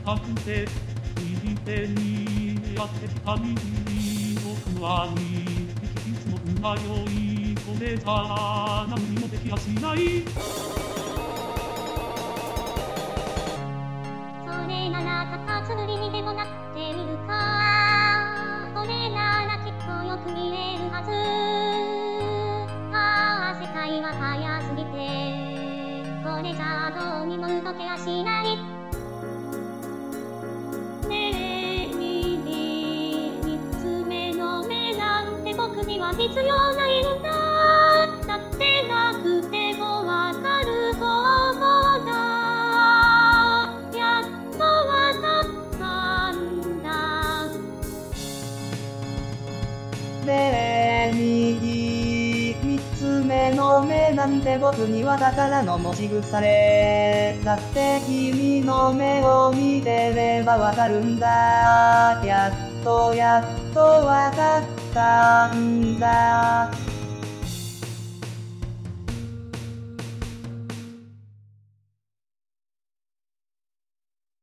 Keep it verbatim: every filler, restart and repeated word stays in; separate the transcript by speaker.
Speaker 1: たくて右手にやってきた右僕はにいつも運が良いこれじゃ何にもできやしない
Speaker 2: それならカタツムリにでもなってみるかこれならきっとよく見えるはずああ世界は早すぎてこれじゃどうにも動けやしないねえ右三つ目の目なんて僕には必要ないんだだってなくてもわかる方法だやっとわかったんだ
Speaker 3: ねえ右三つ目の目なんて僕には宝の持ち腐れだって君の目を見てればわかるんだやっとやっとわかったんだ